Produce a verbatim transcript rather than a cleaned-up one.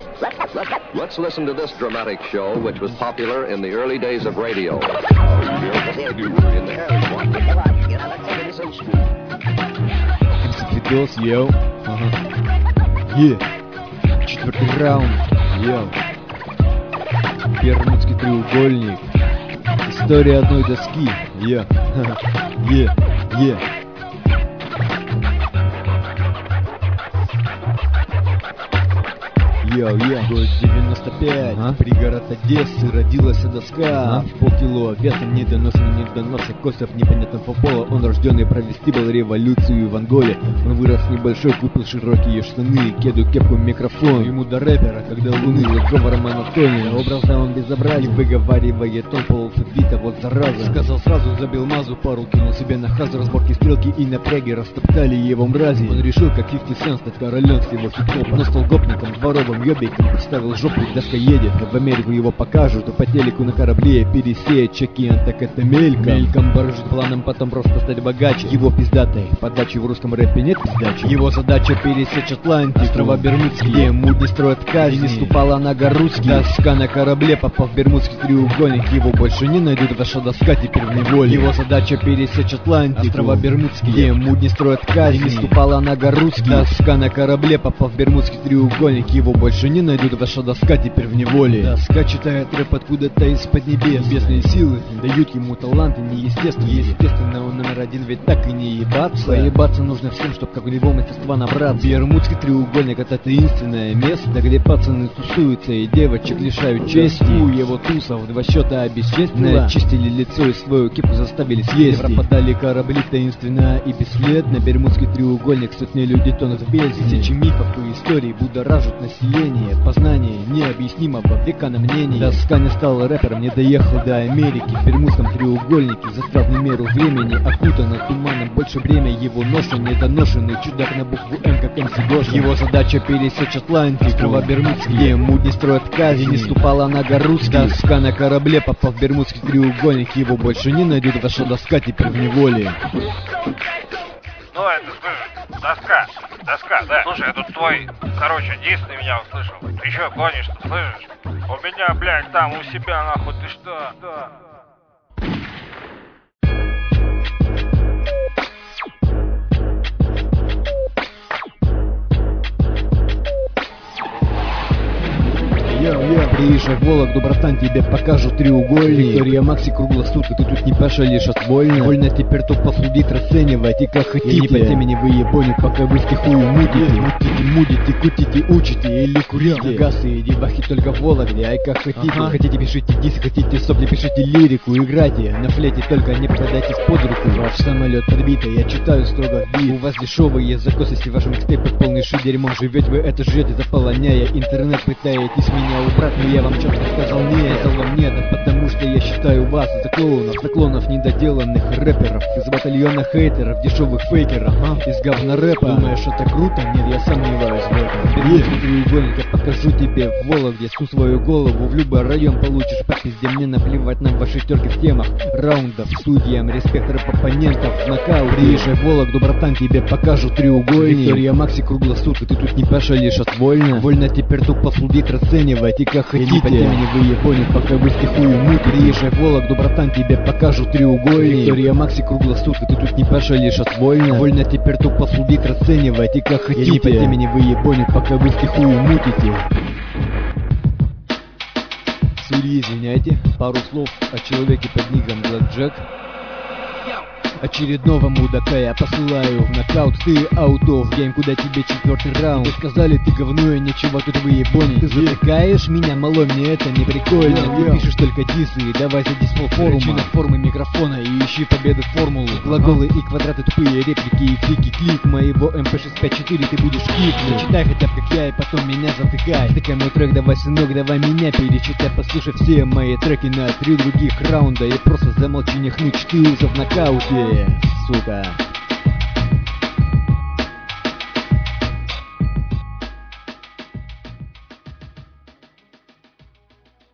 Let's listen to this dramatic show, which was popular in the early days of radio. эм си Фидос, йоу. Ага. Е. Четвертый раунд, йоу. Бермудский треугольник. История одной доски, е. Е. Е. Йоу-йоу, год девяносто пять, ага. Пригород Одессы, родилась доска, ага. Полкило весом недоношенный недоносок, Косов непонятного пола. Он рожденный провести был революцию в Анголе. Он вырос небольшой, купил широкие штаны, кеду, кепку, микрофон. Ему до рэпера, когда луны, говором монотония. Образа он безобразен, выговаривает он полалфавита, вот зараза. Сказал сразу, забил мазу, пару кинул себе на хазу. Разборки, стрелки и напряги растоптали его мрази. Он решил, как фифти Cent, стать королем всего хип-хопа. Но стал гопником, дворовым ёбейком, поставил жопу, доска едет. В Америку его покажут, а по телеку на корабле пересеять чекиан, так это мельком. Мельком барыжит планом, потом просто стать богаче. Его пиздатой подачи в русском рэпе нет пиздачи. Его задача пересечь Атлантику, острова Бермудские, где муд не строят казни. И не ступала нога русский, доска на корабле, попав в Бермудский треугольник. Его больше не найдут, ваша доска теперь в неволе. Его задача пересечь Атлантику, острова Бермудские, где муд не строят казни. И не ступала нога русский, доска на корабле, попав в Бермудский треугольник. Его больше не найдут, ваша доска теперь в неволе. Доска читает рэп откуда-то из-под небес. Небесные силы дают ему таланты неестественные. Естественно, он номер один, ведь так и не ебаться. Поебаться нужно всем, чтоб как у него мастерства набраться. Бермудский треугольник — это таинственное место, где пацаны тусуются и девочек лишают чести. У его тусов два счета обесчестили, очистили лицо и свою кепку заставили съесть. Пропадали корабли таинственно и бесследно. Бермудский треугольник, сотни людей тонут в бездне. Тысячи мифов и историй будоражат население. Познание необъяснимого века на мнение. Доска не стал рэпером, не доехал до Америки. В Бермудском треугольнике застрял в меру времени. Окутано туманом больше время его ноша. Недоношенный чудак на букву М, как эм си Гоша. Его задача пересечь Атлантику, острова Бермудские, где муд не строят казни. И не ступала нога русский, доска на корабле, попав в Бермудский треугольник. Его больше не найдут, ваша доска теперь в неволе. Ну это, слышишь, доска, доска, да. Слушай, я тут твой, короче, диск на меня услышал. Ты чё, гонишь-то, слышишь? У меня, блядь, там у себя, нахуй, ты что? Да. Йо-йо, приезжай в Вологду, братан, тебе покажут треугольник. Виктория Макси круглосуток, ты тут не пошалишь от вольно. Вольно теперь тут послудить, расценивайте как хотите. Я не по темени вы ебони, пока вы стихую мутите. Мутите, мудите, кутите, учите или курите. Гасы и дебахи только в Вологде, ай как хотите. Ага. Хотите пишите дис, хотите сопли, пишите лирику. Играйте на флейте, только не попадайтесь под руку. Ваш самолет подбитый, я читаю строго в бит. У вас дешевые закосы, если ваши микстейпы полный ши дерьмом. Живете вы это жрете, заполоняя интернет, пытаетесь меня убрать, но я вам четко сказал нет. Сказал вам нет, да потому что я считаю вас за клоунов, за клонов недоделанных рэперов, из батальона хейтеров, дешевых фейкеров, ага. Из говна рэпа. Думаешь, это круто? Нет, я сомневаюсь в этом. Бермудский треугольник, я покажу тебе в Вологде. Су свою голову в любой район получишь по пизде. Мне наплевать на ваши терки в темах раундов, судьям, респект рэп-оппонентов, в нокаут. Приезжай в Вологду, братан, тебе покажу треугольник. Виктория Макси круглосуток, ты тут не пошалишь от вольно. Вольно теперь тут послудить, расценивать и как хотите. Не по темени вы ебони, пока вы стихую муть. Приезжай в Вологду, братан, тебе покажу треугольник. Виктория Макси круглосуток, ты тут не пошалишь от вольно. Вольно теперь тут послудить, расценивать и как хотите. Не по темени вы ебони, пока вы стихую мутите. Сири, извиняйте, пару слов о человеке под ником Black Jack. Очередного мудака я посылаю в нокаут. Ты out of game, куда тебе четвертый раунд. Вы сказали, ты говно, и ничего тут вы ебони. Ты затыкаешь меня, малой, мне это не прикольно. Ты пишешь только дисы, давай садись в форума. Причина формы микрофона и ищи победы формулу. Глаголы и квадраты, тупые реплики и клики. Клик моего эм пэ шесть пять четыре, ты будешь кикнуть. Читай хотя бы как я, и потом меня затыкай. Стыкай мой трек, давай, сынок, давай меня перечитай. Послушай все мои треки на три других раунда. И просто замолчи, не хнычь, ты уже в нокауте, сука.